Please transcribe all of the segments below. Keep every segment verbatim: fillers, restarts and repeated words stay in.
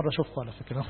مرة أشوفكم على فكرة.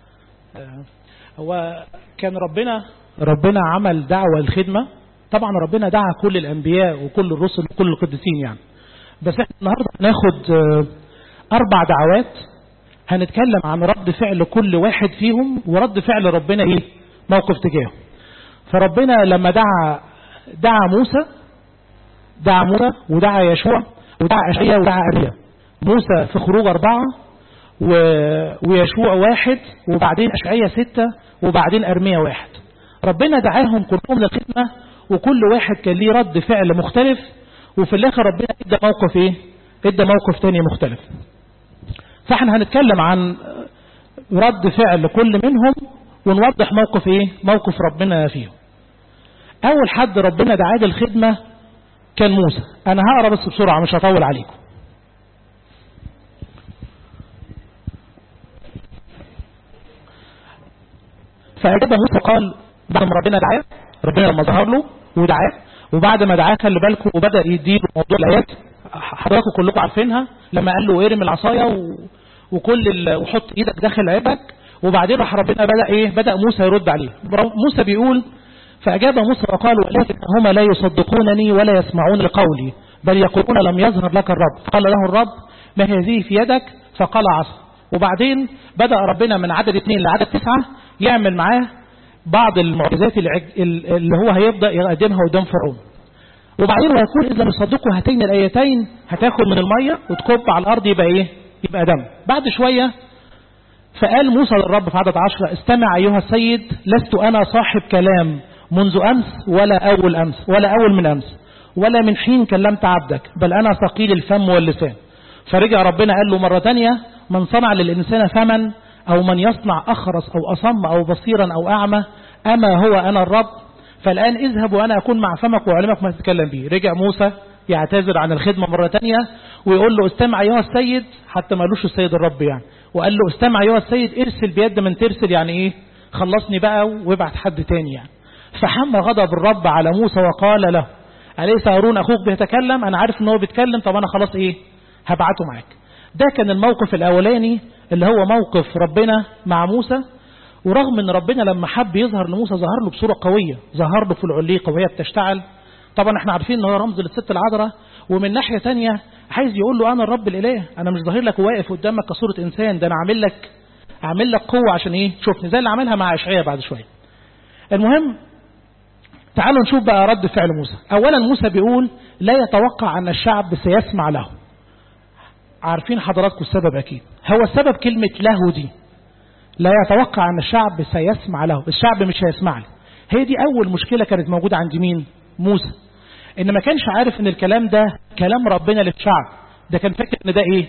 هو كان ربنا ربنا عمل دعوة الخدمة. طبعا ربنا دعا كل الأنبياء وكل الرسل وكل القديسين يعني، بس احنا النهاردة هناخد أربع دعوات هنتكلم عن رد فعل كل واحد فيهم ورد فعل ربنا ايه موقف تجاهه. فربنا لما دعا دعا موسى دعا موسى ودعا يشوع ودعا أشعياء ودعا أرميا. موسى في خروج أربعة و... ويشوع واحد وبعدين أشعياء ستة وبعدين أرميا واحد. ربنا دعاهم كلهم للخدمة وكل واحد كان ليه رد فعل مختلف، وفي الآخر ربنا ادى موقف ايه ادى موقف تاني مختلف. فاحنا هنتكلم عن رد فعل كل منهم ونوضح موقف ايه موقف ربنا فيه. اول حد ربنا دعاه للخدمة كان موسى. انا هقرا بس بسرعة مش هطول عليكم. فأجاب موسى قال بعد ما ربنا دعاه، ربنا لما ظهر له ودعاه وبعد ما دعاه خلي بالكم وبدأ يديله موضوع الآيات حضراتكم كلكم عارفينها، لما قال له ارمي العصايه و... وكل ال... وحط ايدك داخل عيبك، وبعدين راح ربنا بدأ ايه بدأ موسى يرد عليه. موسى بيقول فأجاب موسى وقال ولكن هما لا يصدقونني ولا يسمعون لقولي بل يقولون لم يظهر لك الرب. قال له الرب ما هذه في يدك؟ فقال عصا. وبعدين بدأ ربنا من عدد اثنين لعدد تسعة يعمل معاه بعض المعجزات اللي هو هيبدأ يقدمها قدام فرعون. وبعدين ويقول إذا لم يصدقوا هاتين الآيتين هتاخد من المية وتكب على الأرض يبقى إيه يبقى دم. بعد شوية فقال موسى للرب في عدد عشرة استمع أيها السيد لست أنا صاحب كلام منذ أمس ولا أول أمس ولا أول من أمس ولا من حين كلمت عبدك بل أنا ثقيل الفم واللسان. فرجع ربنا قال له مرة تانية من صنع للإنسان فما أو من يصنع أخرس أو أصم أو بصيرا أو أعمى أما هو أنا الرب؟ فالآن اذهب وأنا أكون مع فمك وأعلمك ما تتكلم به. رجع موسى يعتذر عن الخدمة مرة تانية ويقول له استمع أيها السيد، حتى ما قالوش السيد الرب يعني، وقال له استمع أيها السيد ارسل بيد من ترسل، يعني إيه خلصني بقى وابعت حد تاني يعني. فحم غضب الرب على موسى وقال له أليس هارون أخوك بيتكلم؟ أنا عارف إن هو بيتكلم، طب أنا خلاص إيه هبعته معاك. ده كان الموقف الأولاني اللي هو موقف ربنا مع موسى. ورغم ان ربنا لما حب يظهر لموسى ظهر له بصورة قوية، ظهر له في العليقة وهي بتشتعل. طبعا احنا عارفين ان هو رمز للست العذراء، ومن ناحية تانية عايز يقول له انا الرب الاله، انا مش ظاهر لك وواقف قدامك كصورة انسان، ده انا عامل لك عامل لك قوة عشان ايه تشوفني، زي اللي عملها مع اشعياء بعد شوية. المهم تعالوا نشوف بقى رد فعل موسى. اولا موسى بيقول لا يتوقع ان الشعب سيسمع له. عارفين حضراتكم السبب اكيد، هو السبب كلمة له دي، لا يتوقع أن الشعب سيسمع له، الشعب مش هيسمع له. هي دي أول مشكلة كانت موجودة عند مين؟ موسى. إن ما كانش عارف إن الكلام ده كلام ربنا للشعب، ده كان فاكر إن ده إيه؟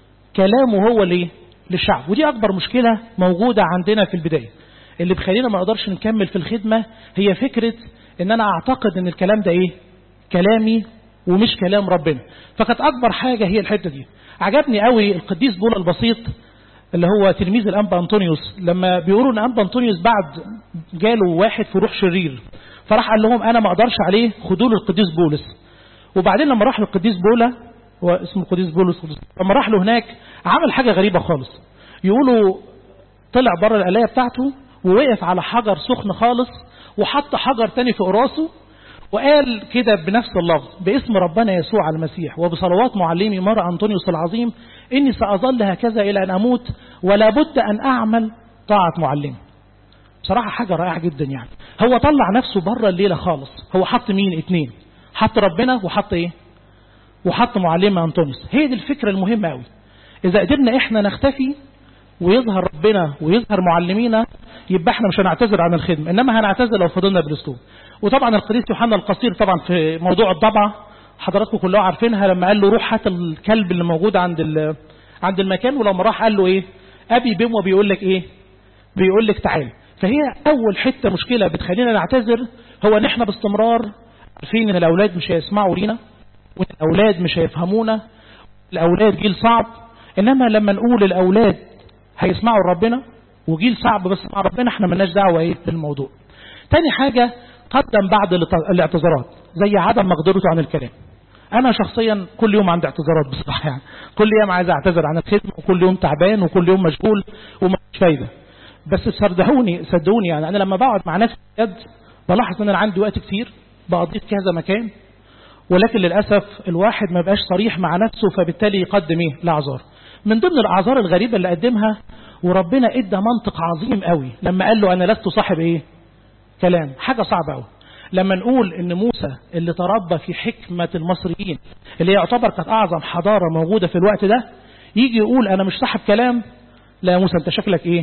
كلامه هو ليه؟ للشعب. ودي أكبر مشكلة موجودة عندنا في البداية اللي بخلينا ما نقدرش نكمل في الخدمة، هي فكرة إن أنا أعتقد إن الكلام ده إيه؟ كلامي ومش كلام ربنا. فكانت أكبر حاجة هي الحتة دي. عجبني قوي القديس بولا البسيط اللي هو تلميذ الأنبا أنطونيوس، لما بيقولوا ان أنبا أنطونيوس بعد جاله واحد في روح شرير فراح قال لهم انا ما اقدرش عليه خدوا له القديس بولس. وبعدين لما راح للقديس بولا، هو اسمه القديس بولس، لما راح له هناك عمل حاجة غريبة خالص. يقولوا طلع بره القلاية بتاعته ووقف على حجر سخن خالص وحط حجر تاني في راسه وقال كده بنفس اللفظ باسم ربنا يسوع المسيح وبصلوات معلمي مر أنطونيوس العظيم إني سأظل هكذا إلى أن أموت ولا بد أن أعمل طاعة معلمي. بصراحة حاجة رائعة جدا يعني. هو طلع نفسه بره الليلة خالص. هو حط مين؟ اتنين، حط ربنا وحط ايه وحط معلم أنطونيوس. هي دي الفكرة المهمة قوي. إذا قدرنا إحنا نختفي ويظهر ربنا ويظهر معلمينا يبقى احنا مش هنعتذر عن الخدمة، إنما هنعتذر لو فضلنا بالأسلوب. وطبعا القديس يوحنا القصير طبعا في موضوع الضبعة حضراتكم كلها عارفينها، لما قال له روح هات الكلب اللي موجود عند عند المكان، ولما راح قال له ايه أبي بيمو بيقول لك ايه بيقول لك تعال. فهي أول حتة مشكلة بتخلينا نعتذر هو ان احنا باستمرار عارفين ان الأولاد مش هيسمعوا لينا وان الأولاد مش هيفهمونا، الأولاد جيل صعب. إنما لما نقول الأولاد هيسمعوا ربنا وجيل صعب بس مع ربنا احنا ملناش دعوة ايه بالموضوع. تاني حاجة قدم بعض الاعتذارات زي عدم مقدرته عن الكلام. انا شخصيا كل يوم عندي اعتذارات بصراحه، يعني كل يوم عايز اعتذر عن الخدمه، وكل يوم تعبان، وكل يوم مشغول ومفيش فايده. بس صدقوني صدقوني يعني انا لما بقعد مع نفسي بجد بلاحظ ان انا عندي وقت كتير بقضيه في كذا مكان، ولكن للاسف الواحد ما بقاش صريح مع نفسه، فبالتالي يقدم ايه؟ الاعذار. من ضمن الاعذار الغريبه اللي قدمها، وربنا ادى منطق عظيم قوي لما قال له انا لست صاحب ايه؟ كلام. حاجه صعبه قوي لما نقول ان موسى اللي تربى في حكمه المصريين اللي يعتبر كانت اعظم حضاره موجوده في الوقت ده، يجي يقول انا مش صاحب كلام. لا يا موسى انت شكلك ايه؟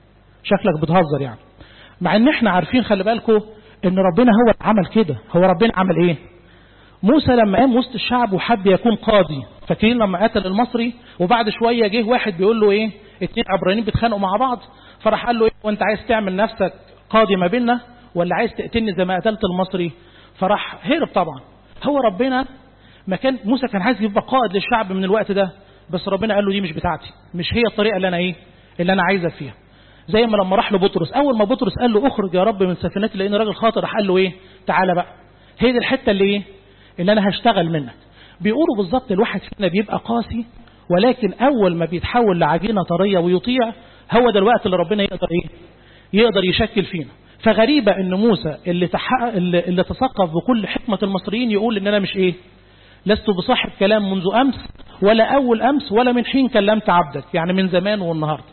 شكلك بتهزر يعني. مع ان احنا عارفين خلي بالكم ان ربنا هو اللي عمل كده. هو ربنا عمل ايه؟ موسى لما قام وسط الشعب وحب يكون قاضي، فاكرين لما قتل المصري وبعد شويه جه واحد بيقول له ايه؟ اتنين عبرانيين بيتخانقوا مع بعض، فراح قال له ايه؟ وانت عايز تعمل نفسك قاضي ما بيننا ولا عايز تقتلني زي ما قتلت المصري؟ فراح هرب طبعا. هو ربنا ما كان موسى كان عايز يبقى قائد للشعب من الوقت ده، بس ربنا قال له دي مش بتاعتي، مش هي الطريقه اللي انا ايه؟ اللي انا عايزك فيها. زي ما لما راح لبطرس، اول ما بطرس قال له اخرج يا رب من سفينتي لان راجل خاطر، راح قال له ايه؟ تعالى بقى، هي دي الحته اللي ايه؟ اللي انا هشتغل منك. بيقولوا بالظبط الواحد فينا بيبقى قاسي، ولكن اول ما بيتحول لعجينه طريه ويطيع، هو ده الوقت اللي ربنا يقدر ايه؟ يقدر يشكل فينا. فغريبه ان موسى اللي تحقق اللي, اللي تثقف بكل حكمه المصريين يقول ان انا مش ايه؟ لست بصاحب كلام منذ امس ولا اول امس ولا من حين كلمت عبدك، يعني من زمان والنهارده.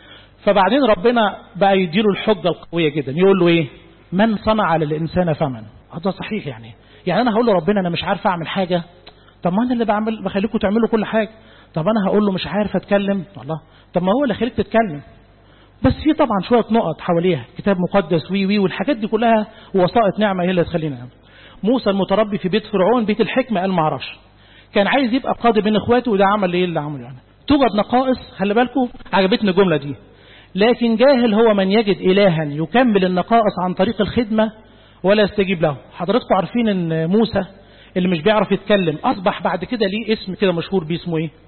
فبعدين ربنا بقى يديله الحجه القويه جدا، يقول له ايه؟ من صنع للانسان فمن. هذا صحيح يعني. يعني انا هقول له ربنا انا مش عارف اعمل حاجه، طب ما انا اللي بعمل بخليكم تعملوا كل حاجه. طب انا هقول له مش عارف اتكلم، والله طب ما هو اللي خليك تتكلم. بس في طبعا شويه نقط حواليها، كتاب مقدس وي وي والحاجات دي كلها ووسائط نعمه هي اللي تخلينا نعمل. موسى المتربي في بيت فرعون بيت الحكمه قال ما اعرفش، كان عايز يبقى قاضي بين اخواته، وده عمل ايه اللي عمله يعني. توجد نقائص، خلي بالكم عجبتني الجمله دي، لكن جاهل هو من يجد إلها يكمل النقائص عن طريق الخدمة ولا يستجيب له. حضراتكم عارفين ان موسى اللي مش بيعرف يتكلم أصبح بعد كده ليه اسم كده مشهور بيه، اسمه ايه؟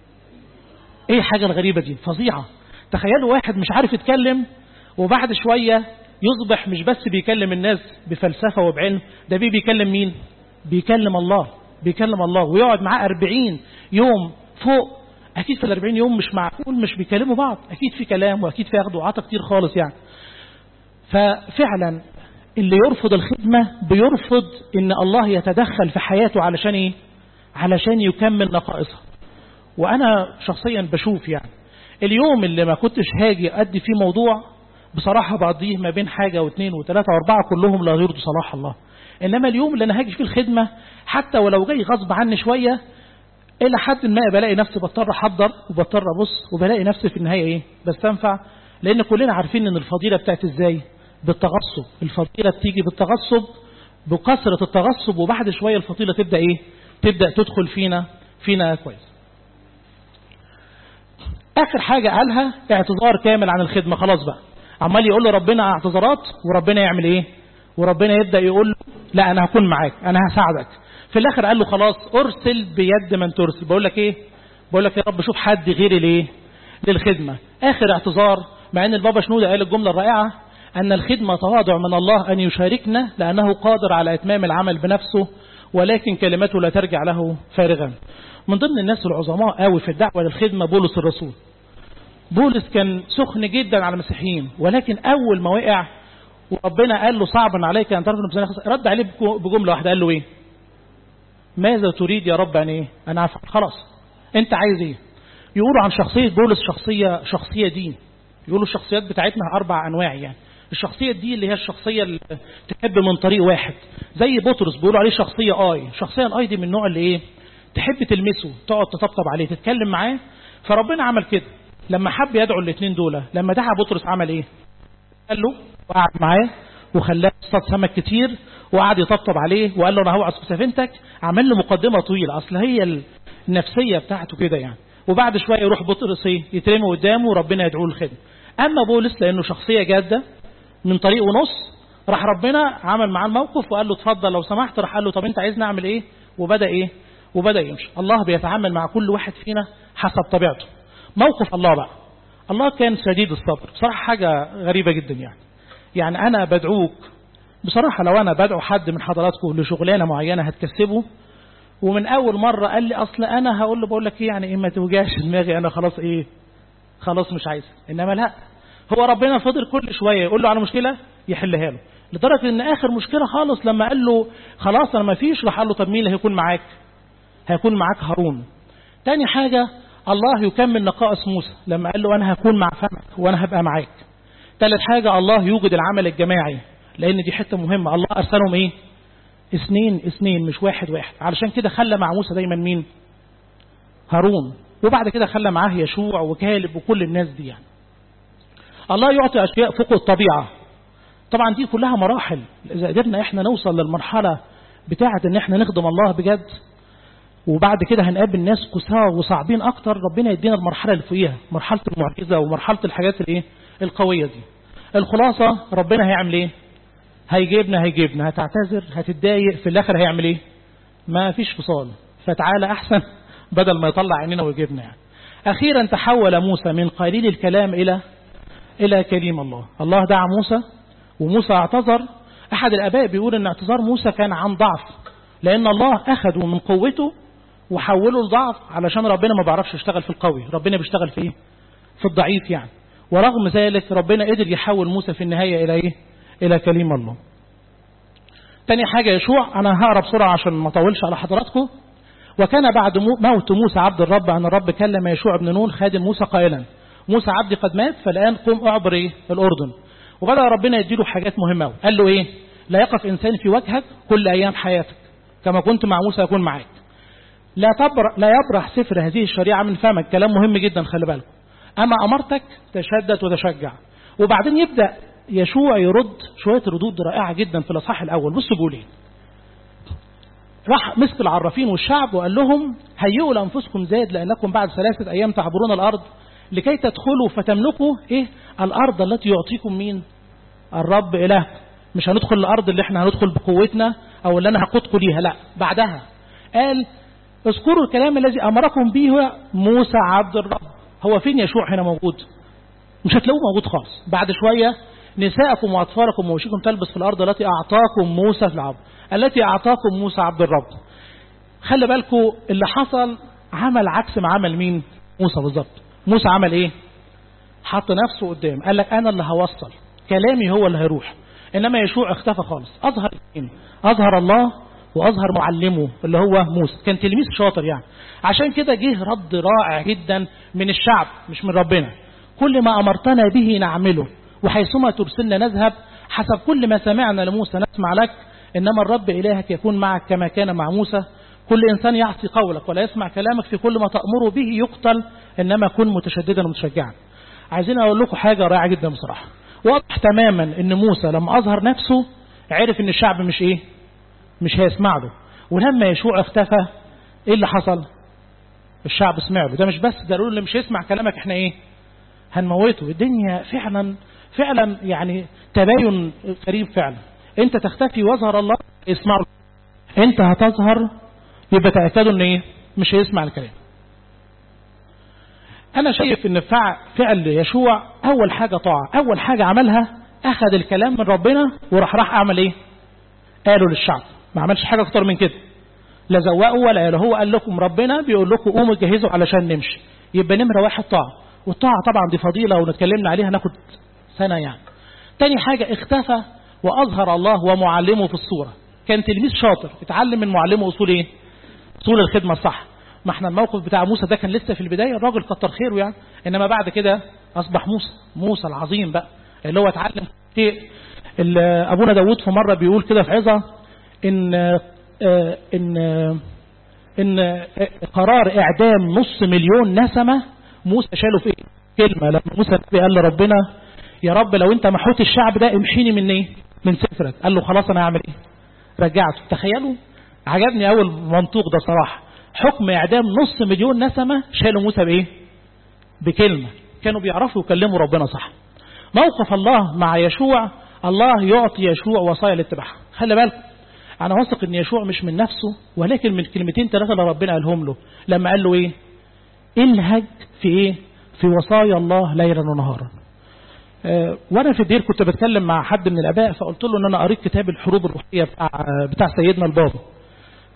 ايه حاجة الغريبة دي فظيعة. تخيلوا واحد مش عارف يتكلم وبعد شوية يصبح مش بس بيكلم الناس بفلسفة وبعلم، ده بيه بيكلم مين؟ بيكلم الله. بيكلم الله ويقعد معاه أربعين يوم فوق. أكيد في الأربعين يوم مش معقول مش بيكلموا بعض، أكيد في كلام وأكيد في أخذ وعطا كتير خالص يعني. ففعلا اللي يرفض الخدمة بيرفض إن الله يتدخل في حياته علشان إيه؟ علشان يكمل نقائصها. وأنا شخصيا بشوف يعني اليوم اللي ما كنتش هاجي أدي فيه موضوع بصراحة بقضيه ما بين حاجة واثنين وثلاثة واربعة كلهم لا يرضوا صلاح الله. إنما اليوم اللي أنا هاجي فيه الخدمة حتى ولو جاي غصب عني شوية إلى حد ما بلاقي نفسي بضطر أحضر وبضطر أبص وبلاقي نفسي في النهاية إيه؟ بستنفع. لأن كلنا عارفين إن الفضيلة بتاعت إزاي؟ بالتغصب. الفضيلة بتيجي بالتغصب، بكثرة التغصب، وبعد شوية الفضيلة تبدأ إيه؟ تبدأ تدخل فينا فينا كويس. آخر حاجة قالها اعتذار كامل عن الخدمة. خلاص بقى عمال يقول له ربنا اعتذارات، وربنا يعمل إيه؟ وربنا يبدأ يقول له لا أنا هكون معاك، أنا هساعدك. في الآخر قال له خلاص أرسل بيد من ترسل. بقول لك إيه؟ بقول لك يا رب شوف حد غيري ليه؟ للخدمة. آخر اعتذار، مع أن البابا شنودة قال الجملة الرائعة أن الخدمة تواضع من الله أن يشاركنا لأنه قادر على إتمام العمل بنفسه، ولكن كلمته لا ترجع له فارغا. من ضمن الناس العظماء قوي في الدعوة للخدمة بولس الرسول. بولس كان سخن جدا على المسيحيين، ولكن أول ما وقع وربنا قال له صعبا عليك أن ترد، رد عليه بجملة واحدة، قال له إيه؟ ماذا تريد يا رب؟ أن إيه؟ أنا عارف. خلاص أنت عايز إيه؟ يقولوا عن شخصية بولس شخصية شخصية دين. يقولوا الشخصيات بتاعتنا أربع أنواع يعني. الشخصية دي اللي هي الشخصية اللي تحب من طريق واحد، زي بطرس بيقولوا عليه شخصية آي. شخصية الآي دي من النوع اللي إيه؟ تحب تلمسه، تقعد تطبطب عليه، تتكلم معاه. فربنا عمل كده لما حب يدعو الاثنين دول. لما دعا بطرس عمل إيه؟ قال له وقعد معاه وخلاه يصطاد سمك كتير وقعد يطبطب عليه وقال له انا هوعظ في سفينتك. عمل له مقدمه طويله، اصل هي النفسيه بتاعته كده يعني. وبعد شويه يروح بطرس يترمي قدامه وربنا يدعوه للخدمه. اما بولس لانه شخصيه جاده من طريق ونص، راح ربنا عمل معاه الموقف وقال له اتفضل لو سمحت. راح قال له طب انت عايزني اعمل ايه؟ وبدا ايه؟ وبدا يمشي. الله بيتعامل مع كل واحد فينا حسب طبيعته. موقف الله بقى، الله كان شديد الصبر. بصراحه حاجه غريبه جدا يعني. يعني انا بدعوك بصراحة، لو أنا بدعو حد من حضراتكم لشغلانة معينة هتكسبه، ومن اول مرة قال لي اصل انا هقول له بقول لك ايه يعني ايه ما توجعش دماغي انا خلاص ايه خلاص مش عايز. انما لا، هو ربنا فضل كل شوية يقول له على مشكلة يحلها له، لدرجة ان اخر مشكلة خالص لما قال له خلاص انا ما فيش، راح قال له طب مين اللي هيكون معاك؟ هيكون معاك هارون. تاني حاجة الله يكمل نقائص موسى لما قال له انا هكون مع فمك وانا هبقى معاك. تالت حاجة الله يوجد العمل الجماعي، لان دي حتة مهمة. الله ارسلهم ايه؟ اثنين اثنين مش واحد واحد. علشان كده خلى مع موسى دايما مين؟ هارون. وبعد كده خلى معاه يشوع وكالب وكل الناس دي. يعني الله يعطي اشياء فوق الطبيعة. طبعا دي كلها مراحل. اذا قدرنا احنا نوصل للمرحلة بتاعة ان احنا نخدم الله بجد، وبعد كده هنقابل ناس قساة وصعبين اكتر، ربنا يدينا المرحلة اللي فوقيها، مرحلة المعجزة ومرحلة الحاجات الايه القوية دي. الخلاصة ربنا هيعمل ايه؟ هيجيبنا هيجيبنا هتعتذر هتتضايق، في الاخر هيعمل ايه؟ ما فيش فصال. فتعالى احسن بدل ما يطلع عيننا ويجيبنا. يعني اخيرا تحول موسى من قليل الكلام الى الى كليم الله. الله دعا موسى وموسى اعتذر. احد الاباء بيقول ان اعتذار موسى كان عن ضعف، لان الله اخذه من قوته وحوله لضعف، علشان ربنا ما بيعرفش يشتغل في القوي، ربنا بيشتغل في ايه؟ في الضعيف يعني. ورغم ذلك ربنا قدر يحول موسى في النهاية الى ايه؟ الى كليم الله. تاني حاجة يشوع، انا هقرا بسرعة عشان ما اطولش على حضراتكم. وكان بعد موت موسى عبد الرب ان الرب كلم يشوع بن نون خادم موسى قائلا موسى عبدي قد مات، فالان قم اعبر ايه؟ الاردن. وبدأ ربنا يديله حاجات مهمة. قال له ايه؟ لا يقف انسان في وجهك كل ايام حياتك، كما كنت مع موسى يكون معاك. لا تبرح لا يبرح سفر هذه الشريعة من فمك. كلام مهم جدا، خلي بالكم. اما امرتك تشدد وتشجع. وبعدين يبدأ يشوع يرد شوية ردود رائعة جدا في الاصحاح الاول. بصوا بيقول ايه. راح مسك العرافين والشعب وقال لهم هيئوا لانفسكم زاد، لانكم بعد ثلاثة ايام تعبرون الارض لكي تدخلوا فتملكوا ايه؟ الارض التي يعطيكم مين؟ الرب اله. مش هندخل الارض اللي احنا هندخل بقوتنا او اللي انا هقودكم ليها، لا. بعدها قال اذكروا الكلام الذي امركم به موسى عبد الرب. هو فين يشوع هنا موجود؟ مش هتلاقوه موجود خالص. بعد شوية نساءكم واطفالكم ووشيكم تلبس في الارض التي اعطاكم موسى في العبد التي اعطاكم موسى عبد الرب. خلي بالكم اللي حصل عمل عكس ما عمل مين؟ موسى بالظبط. موسى عمل ايه؟ حط نفسه قدام، قال لك انا اللي هوصل، كلامي هو اللي هيروح. انما يشوع اختفى خالص. اظهر مين؟ اظهر الله واظهر معلمه اللي هو موسى. كان تلميذ شاطر يعني. عشان كده جه رد رائع جدا من الشعب مش من ربنا. كل ما امرتنا به نعمله، وحيثما ترسلنا نذهب، حسب كل ما سمعنا لموسى نسمع لك، انما الرب الهك يكون معك كما كان مع موسى. كل انسان يعصي قولك ولا يسمع كلامك في كل ما تأمره به يقتل، انما كن متشددا ومتشجعا. عايزين اقول لكم حاجة رائعة جدا بصراحة. واضح تماما ان موسى لما اظهر نفسه عرف ان الشعب مش ايه؟ مش هيسمع له. ولما يشوع اختفى ايه اللي حصل؟ الشعب سمع له. ده مش بس، ده قالوا له اللي مش يسمع كلامك احنا ايه؟ هنموته. الدنيا فعلا فعلا يعني تباين غريب فعلا. انت تختفي واظهر الله يسمعه، انت هتظهر يبقى تأكدوا ان ايه؟ مش هيسمع الكلام. انا شايف ان فعل يشوع اول حاجة طاعة. اول حاجة عملها اخذ الكلام من ربنا وراح راح اعمل ايه؟ قالوا للشعب. ما عملش حاجة اكتر من كده، لا زوقوا ولا قالوا. هو قال لكم ربنا بيقول لكم قوموا جهزوا علشان نمشي. يبقى نمرة واحد طاعة. والطاعة طبعا دي فضيلة ونتكلمنا عليها ناخد سنة يعني. تاني حاجة اختفى واظهر الله ومعلمه في الصورة. كان تلميذ شاطر اتعلم من معلمه اصول ايه؟ اصول الخدمة الصح. ما احنا الموقف بتاع موسى ده كان لسه في البداية، الراجل كتر خيره يعني. انما بعد كده اصبح موسى موسى العظيم بقى اللي هو اتعلم شيء. ابونا داود في مرة بيقول كده في عظة ان ان ان قرار اعدام نص مليون نسمة موسى شاله في كلمة. لما موسى قال لربنا يا رب لو انت محوت الشعب ده امحيني من ايه؟ من سفرك. قال له خلاص انا هعمل ايه؟ رجعته. تخيلوا، عجبني اول منطوق ده صراحة. حكم اعدام نص مليون نسمة شالوا موسى بايه؟ بكلمة. كانوا بيعرفوا يكلموا ربنا صح. موقف الله مع يشوع، الله يعطي يشوع وصايا لاتباعها. خلي بالكم، انا واثق ان يشوع مش من نفسه، ولكن من كلمتين ثلاثة اللي ربنا قالهم له. لما قال له ايه؟ الهج في ايه؟ في وصايا الله ليلا ونهارا. أه وانا في الدير كنت بتكلم مع حد من الاباء، فقلت له ان انا قريت كتاب الحروب الروحية بتاع, بتاع سيدنا البابا.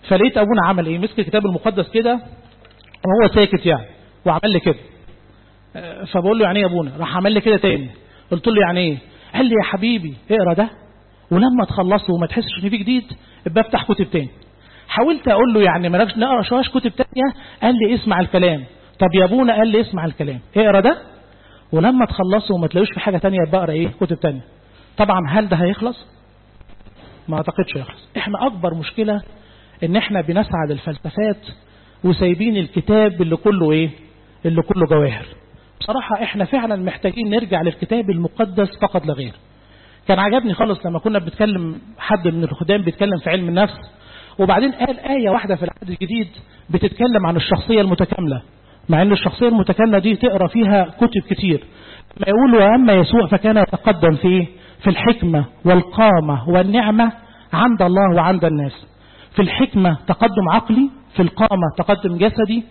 فلقيت ابونا عمل ايه؟ مسك الكتاب المقدس كده وهو ساكت يعني وعمل لي كده. فبقول له يعني ايه يا ابونا؟ راح عمل لي كده تاني. قلت له يعني ايه؟ قال لي يا حبيبي اقرا ده ولما تخلصه وما تحسش ان في جديد ابقى افتح كتب تاني. حاولت اقول له يعني مالكش نقرا شويه كتب تانيه. قال لي اسمع الكلام. طب يا ابونا قال لي اسمع الكلام، اقرا ده ولما تخلصه وما تلاقوش في حاجه تانيه يبقى اقرا ايه؟ كتب تانيه. طبعا هل ده هيخلص؟ ما اعتقدش هيخلص. احنا اكبر مشكله ان احنا بنسعى للفلسفات وسايبين الكتاب اللي كله ايه؟ اللي كله جواهر. بصراحه احنا فعلا محتاجين نرجع للكتاب المقدس فقط لا غير. كان عجبني خالص لما كنا بنتكلم حد من الخدام بيتكلم في علم النفس وبعدين قال آية واحدة في العهد الجديد بتتكلم عن الشخصية المتكاملة، مع ان الشخصية المتكاملة دي تقرأ فيها كتب كتير. ما يقول وأما يسوع فكان يتقدم في في الحكمة والقامة والنعمة عند الله وعند الناس. في الحكمة تقدم عقلي، في القامة تقدم جسدي،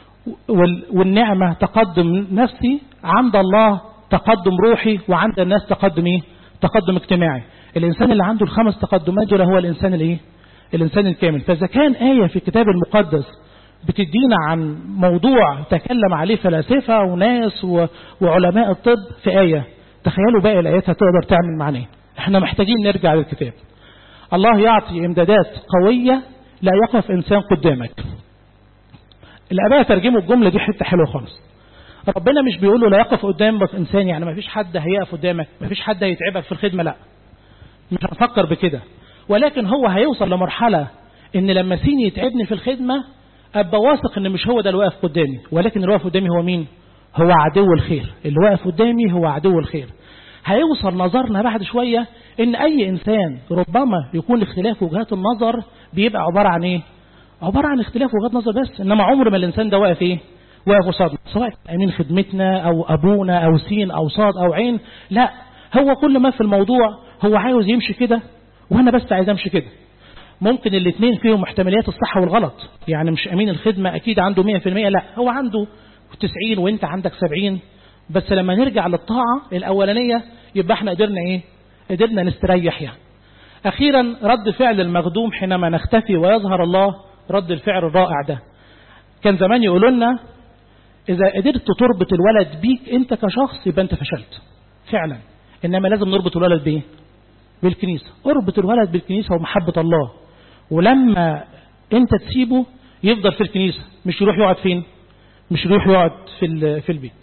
والنعمة تقدم نفسي، عند الله تقدم روحي، وعند الناس تقدم ايه؟ تقدم اجتماعي. الإنسان اللي عنده الخمس تقدمات دول هو الإنسان الايه؟ الإنسان الكامل. فإذا كان آية في الكتاب المقدس بتدينا عن موضوع تكلم عليه فلاسفة وناس وعلماء الطب في آية، تخيلوا باقي الآيات هتقدر تعمل معنا ايه؟ احنا محتاجين نرجع للكتاب. الله يعطي امدادات قوية لا يقف إنسان قدامك. الآباء ترجموا الجملة دي حتة حلوة خالص. ربنا مش بيقول له لا يقف قدامك إنسان، يعني ما فيش حد هيقف قدامك، ما فيش حد هيتعبك في الخدمة، لا مش هنفكر بكده. ولكن هو هيوصل لمرحلة ان لما سيني يتعبني في الخدمة ابقى واثق ان مش هو ده اللي واقف قدامي، ولكن اللي واقف قدامي هو مين؟ هو عدو الخير. اللي واقف قدامي هو عدو الخير. هيوصل نظرنا بعد شوية ان اي انسان ربما يكون اختلاف وجهات النظر بيبقى عبارة عن ايه؟ عبارة عن اختلاف وجهات نظر بس، انما عمر ما الانسان ده واقف ايه؟ واقف قصادنا، سواء امين خدمتنا او ابونا او سين او صاد او عين، لا هو كل ما في الموضوع هو عاوز يمشي كده وانا بس عايز امشي كده. ممكن الاثنين فيهم احتماليات الصح والغلط، يعني مش امين الخدمة اكيد عنده مية في المية، لا هو عنده تسعين وانت عندك سبعين. بس لما نرجع للطاعة الاولانية يبقى احنا قدرنا ايه؟ قدرنا نستريح. يعني اخيرا رد فعل المخدوم حينما نختفي ويظهر الله، رد الفعل الرائع ده. كان زمان يقولوا لنا اذا قدرت تربط الولد بيك انت كشخص يبقى انت فشلت فعلا، انما لازم نربط الولد بايه؟ بالكنيسة. اربط الولد بالكنيسة ومحبة الله، ولما انت تسيبه يفضل في الكنيسة، مش يروح يقعد فين؟ مش يروح يقعد في في البيت.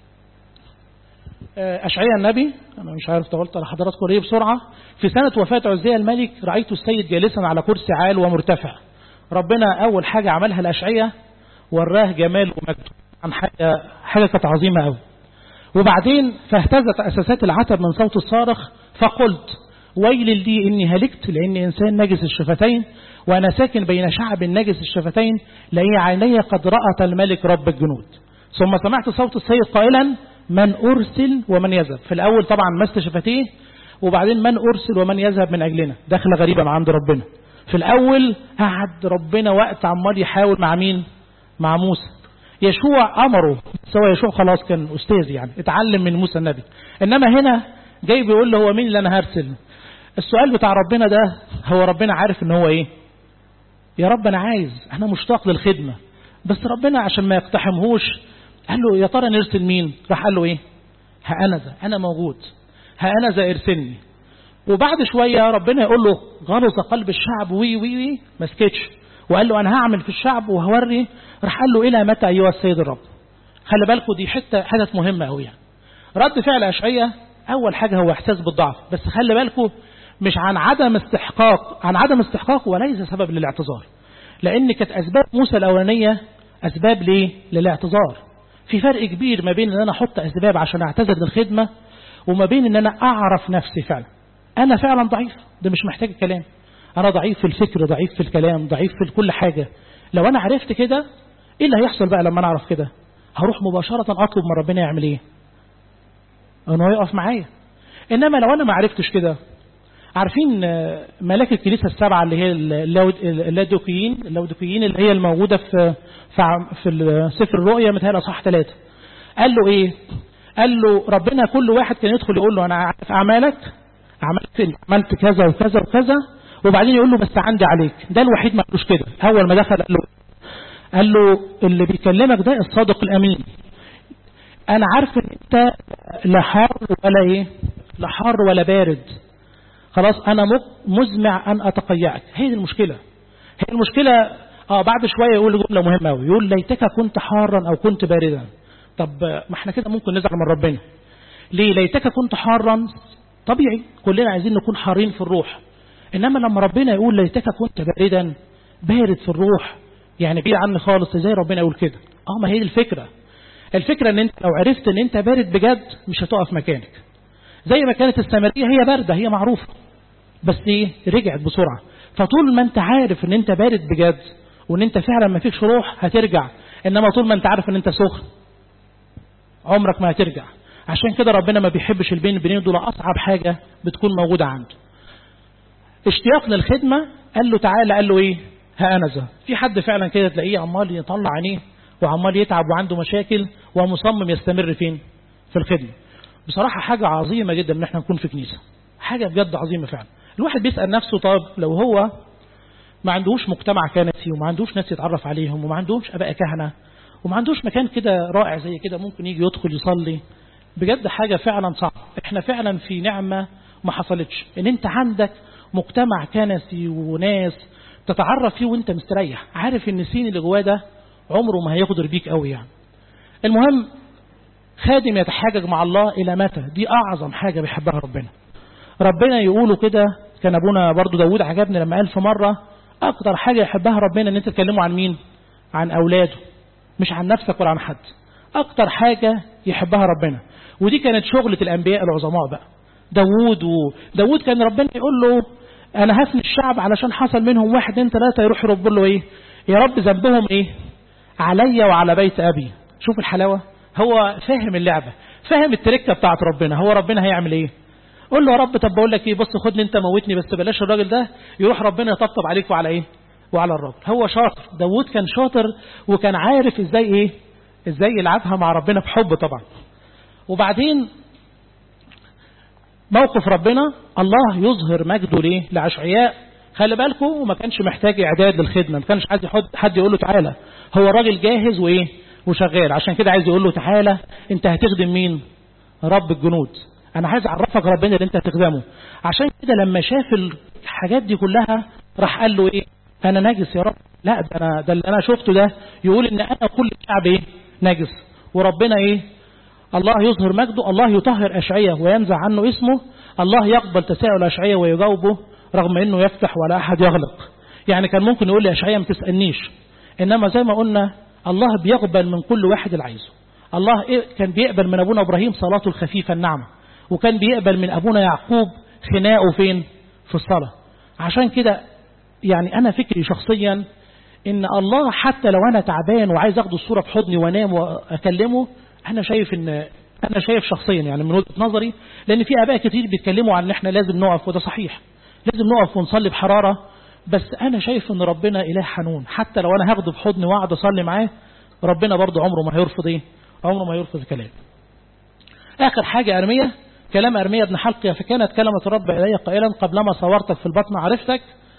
أشعياء النبي، أنا مش عارف طولت على حضراتكم ليه بسرعة. في سنة وفاة عزية الملك رأيت السيد جالسا على كرسي عال ومرتفع. ربنا أول حاجة عملها لأشعياء وراه جمال ومجد، عن حاجة حاجة كانت عظيمة قوي. وبعدين فاهتزت أساسات العتب من صوت الصارخ فقلت ويل لي إني هلكت لأني إنسان نجس الشفتين وأنا ساكن بين شعب نجس الشفتين، لأن عيني قد رأت الملك رب الجنود. ثم سمعت صوت السيد قائلا من أرسل ومن يذهب. في الأول طبعا مست شفتيه، وبعدين من أرسل ومن يذهب من أجلنا. دخلة غريبة مع عند ربنا. في الأول قعد ربنا وقت عمال يحاول مع مين؟ مع موسى. يشوع أمره، سوى يشوع خلاص كان أستاذ يعني اتعلم من موسى النبي، إنما هنا جاي بيقول له هو مين اللي أنا هرسل؟ السؤال بتاع ربنا ده هو ربنا عارف ان هو ايه؟ يا رب انا عايز، انا مشتاق للخدمة، بس ربنا عشان ما يقتحمهوش قال له يا ترى نرسل مين؟ راح قال له ايه؟ ها انا ذا، انا موجود، ها انا ذا ارسلني. وبعد شوية ربنا يقول له غلظ قلب الشعب وي وي وي ما سكتش، وقال له انا هعمل في الشعب وهوري. راح قال له الى متى ايها السيد الرب؟ خلي بالكم دي حته حدث مهمه قوي. يعني رد فعل اشعياء اول حاجه هو احساس بالضعف، بس خلي بالكم مش عن عدم استحقاق، عن عدم استحقاق وليس سبب للاعتذار، لان كانت اسباب موسى الاولانيه اسباب ليه؟ للاعتذار. في فرق كبير ما بين ان انا احط اسباب عشان اعتذر للخدمه وما بين ان انا اعرف نفسي فعلا انا فعلا ضعيف. ده مش محتاج كلام، انا ضعيف في الفكر، ضعيف في الكلام، ضعيف في كل حاجه. لو انا عرفت كده ايه اللي هيحصل بقى لما انا اعرف كده؟ هروح مباشره اطلب من ربنا يعمل ايه؟ انه يقف معايا. انما لو انا ما عرفتش كده، عارفين ملاك الكنيسة السبعة اللي هي اللادوكيين اللادوكيين اللي هي الموجودة في في سفر الرؤيا متهيألي اصحاح ثلاثة. قال له ايه؟ قال له ربنا كل واحد كان يدخل يقول له انا عارف اعمالك، عملت عملت كذا وكذا وكذا، وبعدين يقول له بس عندي عليك. ده الوحيد ما قالوش كده. اول ما دخل قال له قال له اللي بيكلمك ده الصادق الامين، انا عارف ان انت لا حار ولا ايه لا حار ولا بارد، خلاص انا مزمع ان اتقيأك. هي دي المشكله. هي المشكله اه بعد شويه يقول جمله مهمه قوي، يقول ليتك كنت حارا او كنت باردا. طب ما احنا كده ممكن نزعل من ربنا ليه؟ ليتك كنت حارا طبيعي، كلنا عايزين نكون حارين في الروح، انما لما ربنا يقول ليتك كنت باردا، بارد في الروح يعني بعيد عني خالص، ازاي ربنا يقول كده؟ اه ما هي دي الفكره. الفكره ان انت لو عرفت ان انت بارد بجد مش هتقف مكانك. زي ما كانت السامريه هي بارده، هي معروفه، بس ايه رجعت بسرعه. فطول ما انت عارف ان انت بارد بجد وان انت فعلا ما فيكش روح هترجع، انما طول ما انت عارف ان انت سخن عمرك ما هترجع. عشان كده ربنا ما بيحبش البين البنين دول، اصعب حاجه بتكون موجوده عنده. اشتياق للخدمه، قال له تعالى، قال له ايه؟ ها انا ذا. في حد فعلا كده تلاقيه عمال يطلع عينيه وعمال يتعب وعنده مشاكل ومصمم يستمر فين؟ في الخدمه. بصراحه حاجه عظيمه جدا ان احنا نكون في كنيسه، حاجه بجد عظيمه فعلا. الواحد بيسال نفسه طب لو هو ما عندوش مجتمع كنسي وما عندوش ناس يتعرف عليهم وما عندوش اباء كهنه وما عندوش مكان كده رائع زي كده ممكن يجي يدخل يصلي، بجد حاجه فعلا صعبه. احنا فعلا في نعمه ما حصلتش ان انت عندك مجتمع كنسي وناس تتعرف فيه وانت مستريح، عارف ان السين اللي جواه ده عمره ما هيغدر بيك قوي يعني. المهم خادم يتحاجج مع الله الى متى؟ دي اعظم حاجه بيحبها ربنا. ربنا يقولوا كده، كان ابونا برضو داود عجبني لما قال في مره اكتر حاجه يحبها ربنا ان انت تتكلموا عن مين؟ عن اولاده، مش عن نفسك ولا عن حد. اكتر حاجه يحبها ربنا، ودي كانت شغله الانبياء العظماء بقى. داود وداود كان ربنا يقول له انا هفني الشعب علشان حصل منهم واحد اتنين ثلاثه، يروح يرب له ايه؟ يا رب ذنبهم ايه؟ عليا وعلى بيت ابي. شوف الحلاوه، هو فاهم اللعبه، فاهم التركه بتاعت ربنا. هو ربنا هيعمل ايه؟ قول له يا رب طب بقول لك ايه، بص خدني انت موتني بس بلاش الراجل ده، يروح ربنا يطبطب عليك وعلى ايه؟ وعلى الراجل. هو شاطر، داود كان شاطر وكان عارف ازاي ايه؟ ازاي يلعبها مع ربنا بحب طبعا. وبعدين موقف ربنا، الله يظهر مجده ليه؟ لأشعياء. خلي بالكم وما كانش محتاج اعداد للخدمه، ما كانش عايز يحط حد يقول له تعالى، هو الراجل جاهز وايه؟ وشغال. عشان كده عايز يقول له تعالى انت هتخدم مين؟ رب الجنود. انا عايز اعرفك ربنا اللي انت هتخدمه. عشان كده لما شاف الحاجات دي كلها راح قال له ايه؟ انا نجس يا رب. لا ده انا ده اللي انا شفته ده يقول ان انا كل الشعب ايه؟ نجس. وربنا ايه؟ الله يظهر مجده، الله يطهر أشعية وينزع عنه اسمه، الله يقبل تساؤل أشعية ويجاوبه رغم انه يفتح ولا احد يغلق. يعني كان ممكن يقول لي أشعية ما تسألنيش، انما زي ما قلنا الله بيقبل من كل واحد اللي عايزه. الله إيه؟ كان بيقبل من ابونا ابراهيم صلاته الخفيفة النعمة، وكان بيقبل من ابونا يعقوب خناقه فين؟ في الصلاة. عشان كده يعني انا فكري شخصيا ان الله حتى لو انا تعبان وعايز اخد الصورة بحضني وانام واكلمه، انا شايف ان انا شايف شخصيا يعني من وجهة نظري، لان في اباء كتير بيتكلموا عن ان احنا لازم نقف، وده صحيح لازم نقف ونصلي بحرارة، بس انا شايف ان ربنا اله حنون. حتى لو انا هاخده بحضني واقعد اصلي معاه، ربنا برضه عمره ما هيرفض ايه؟ عمره ما هيرفض الكلام. اخر حاجة ارمية، كلام ارمية ابن حلقية. فكانت كلمة الرب الي قائلا قبلما صورتك في البطن عرفتك،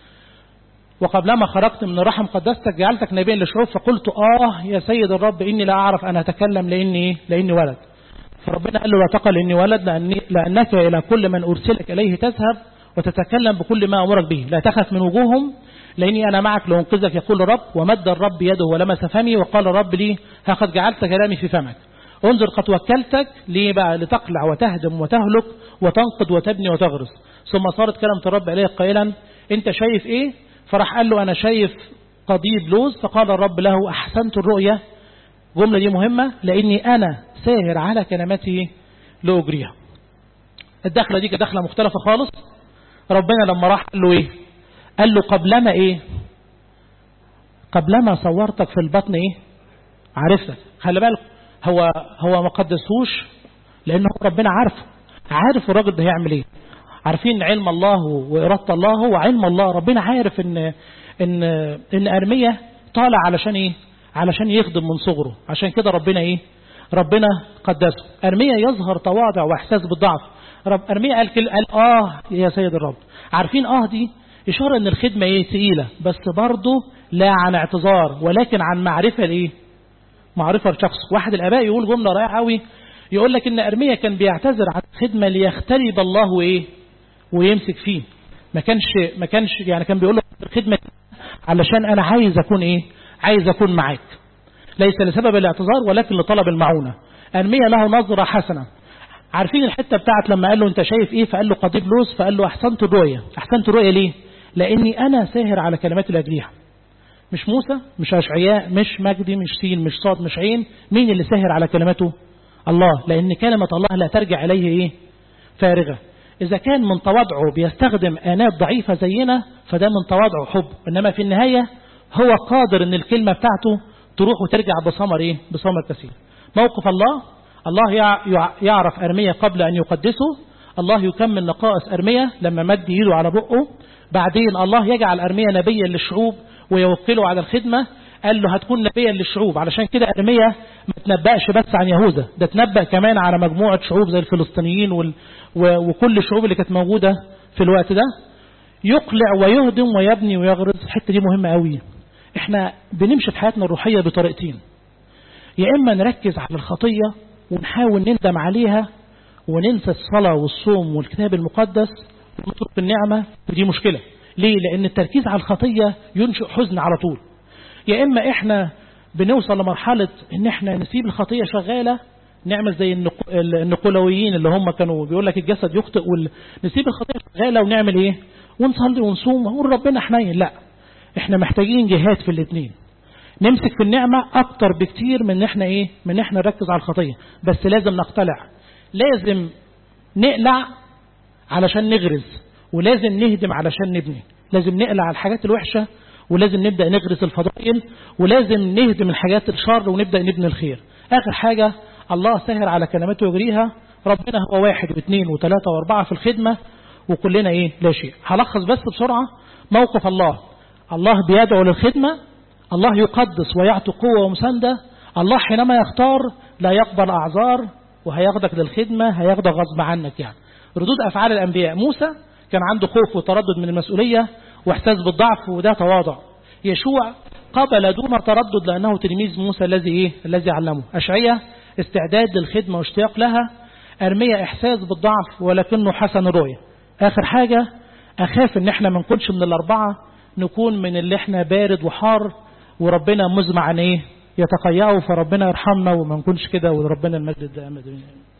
وقبلما خرجت من الرحم قدستك، جعلتك نبيا للشعوب. فقلت اه يا سيد الرب اني لا اعرف ان اتكلم لاني ايه؟ لاني ولد. فربنا قال له لا تقل اني ولد، لأني لانك الى كل من ارسلك اليه تذهب وتتكلم بكل ما امرك به. لا تخف من وجوههم لاني انا معك لانقذك، يقول الرب. ومد الرب يده ولمس فمي وقال الرب لي ها قد جعلت كلامي في فمك. انظر قد وكلتك ليه بقى؟ لتقلع وتهدم وتهلك وتنقض وتبني وتغرس. ثم صارت كلمة الرب اليه قائلا انت شايف ايه؟ فراح قال له انا شايف قضيب لوز. فقال الرب له احسنت الرؤية. جملة دي مهمة، لاني انا ساهر على كلمتي لاجريها. الدخلة دي كدخلة مختلفة خالص. ربنا لما راح قال له ايه؟ قال له قبلما ايه؟ قبلما صورتك في البطن ايه؟ عرفتك. خلي بالك هو هو ما قدسهوش لانه ربنا عارفه، عارف الراجل ده هيعمل ايه. عارفين علم الله وإرادة الله، هو علم الله. ربنا عارف ان ان ان ارمية طالع علشان ايه؟ علشان يخدم من صغره. عشان كده ربنا ايه؟ ربنا قدسه. ارمية يظهر تواضع واحساس بالضعف. رب ارمية قال كل قال اه يا سيد الرب. عارفين اه دي إشارة أن الخدمة إيه تقيلة، بس برضه لا عن اعتذار ولكن عن معرفة لإيه، معرفة لشخص. واحد الآباء يقول جملة رائعة قوي، يقول لك إن أرميا كان بيعتذر عن الخدمة ليختلب الله إيه ويمسك فيه. ما كانش ما كانش يعني كان بيقول له الخدمة علشان أنا عايز أكون إيه، عايز أكون معاك، ليس لسبب الاعتذار ولكن لطلب المعونة. أرميا له نظرة حسنة. عارفين الحتة بتاعت لما قال له أنت شايف إيه، فقال له قضيب لوز، فقال له أحسنت الرؤية. أحسنت الرؤية ليه؟ لأني أنا ساهر على كلمات الأجريحة. مش موسى، مش أشعياء، مش مجدي، مش سين، مش صاد، مش عين. مين اللي ساهر على كلماته؟ الله. لأن كلمة الله لا ترجع إليه إيه؟ فارغة. إذا كان من تواضعه بيستخدم آنات ضعيفة زينا فده من تواضعه حب، إنما في النهاية هو قادر إن الكلمة بتاعته تروح وترجع بثمر إيه؟ بثمر كثير. موقف الله، الله يعرف أرميا قبل أن يقدسه. الله يكمل نقائص أرميا لما مد يده على بقه. بعدين الله يجعل أرميا نبيا للشعوب ويوكله على الخدمة. قال له هتكون نبيا للشعوب. علشان كده أرميا ما تنبأش بس عن يهوذا، ده تنبأ كمان على مجموعة شعوب زي الفلسطينيين وال... و... وكل الشعوب اللي كانت موجودة في الوقت ده. يقلع ويهدم ويبني ويغرز. الحتة دي مهمة قوي. احنا بنمشي في حياتنا الروحية بطريقتين، يا إما نركز على الخطية ونحاول نندم عليها وننسى الصلاة والصوم والكتاب المقدس ونترك النعمة، ودي مشكلة. ليه؟ لأن التركيز على الخطية ينشئ حزن على طول. يا إما إحنا بنوصل لمرحلة إن إحنا نسيب الخطية شغالة، نعمل زي النقولويين اللي هم كانوا بيقول لك الجسد يخطئ، ونسيب الخطية شغالة ونعمل إيه؟ ونصلي ونصوم ونقول ربنا حنين. لا، إحنا محتاجين جهاد في الاثنين. نمسك في النعمة أكتر بكتير من إحنا إيه؟ من إحنا نركز على الخطية. بس لازم نقتلع، لازم نقلع علشان نغرز، ولازم نهدم علشان نبني. لازم نقلع الحاجات الوحشة ولازم نبدأ نغرس الفضائل، ولازم نهدم الحاجات الشر ونبدأ نبني الخير. آخر حاجة، الله سهر على كلماته ويجريها. ربنا هو واحد واثنين وثلاثة واربعة في الخدمة، وكلنا إيه؟ لا شيء. هلخص بس بسرعة موقف الله. الله بيدعو للخدمة، الله يقدس ويعطي قوة ومساندة. الله حينما يختار لا يقبل أعذار، وهياخدك للخدمة، هياخدك غصب عنك. يعني ردود أفعال الأنبياء، موسى كان عنده خوف وتردد من المسؤولية واحساس بالضعف، وده تواضع. يشوع قبل دون تردد لأنه تلميذ موسى الذي إيه؟ الذي علمه. أشعياء استعداد للخدمة واشتياق لها. أرميا إحساس بالضعف ولكنه حسن الرؤية. آخر حاجة، أخاف إن إحنا ما نكونش من الأربعة، نكون من اللي إحنا بارد وحار وربنا مزمع عن إيه؟ يتقيأه. فربنا يرحمنا وما نكونش كده، وربنا المجد ده أمد.